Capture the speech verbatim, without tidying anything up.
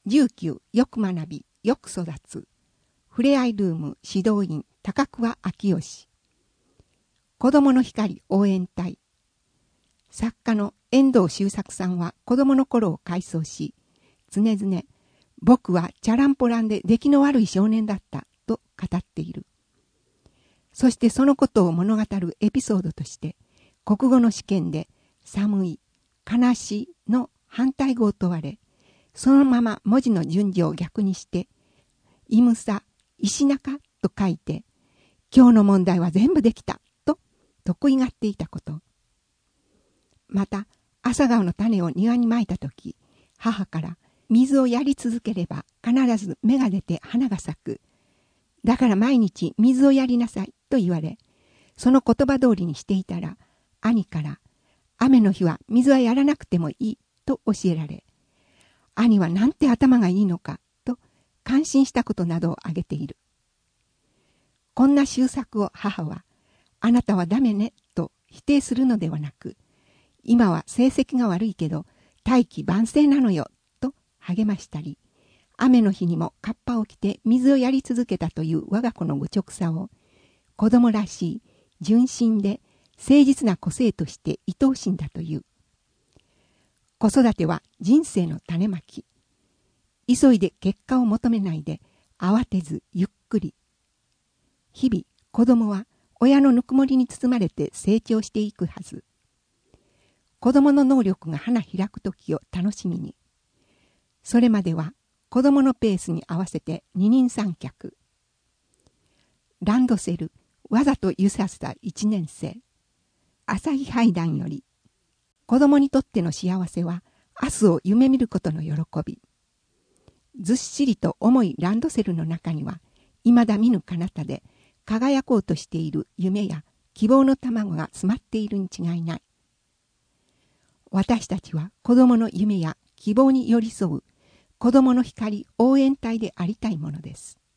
じゅうきゅうよく学びよく育つふれあいルーム指導員高桑昭義、子どもの光応援隊。作家の遠藤周作さんは子供の頃を回想し、常々僕はチャランポランで出来の悪い少年だったと語っている。そしてそのことを物語るエピソードとして、国語の試験で寒い、悲しいの反対語を問われ、そのまま文字の順序を逆にして、いむさ、石中と書いて、今日の問題は全部できたと得意がっていたこと。また、朝顔の種を庭にまいたとき、母から水をやり続ければ必ず芽が出て花が咲く。だから毎日水をやりなさいと言われ、その言葉通りにしていたら、兄から雨の日は水はやらなくてもいいと教えられ、兄はなんて頭がいいのかと感心したことなどを挙げている。こんな習作を母は、あなたはダメねと否定するのではなく、今は成績が悪いけど大器晩成なのよと励ましたり、雨の日にもカッパを着て水をやり続けたという我が子の愚直さを、子供らしい純真で誠実な個性として愛おしいんだという。子育ては人生の種まき。急いで結果を求めないで、慌てずゆっくり。日々子供は親のぬくもりに包まれて成長していくはず。子供の能力が花開く時を楽しみに。それまでは子供のペースに合わせて二人三脚。ランドセル、わざと揺させた一年生。朝日拝談より、子供にとっての幸せは明日を夢見ることの喜び。ずっしりと重いランドセルの中には、未だ見ぬ彼方で輝こうとしている夢や希望の卵が詰まっているに違いない。私たちは子供の夢や希望に寄り添う子供の光応援隊でありたいものです。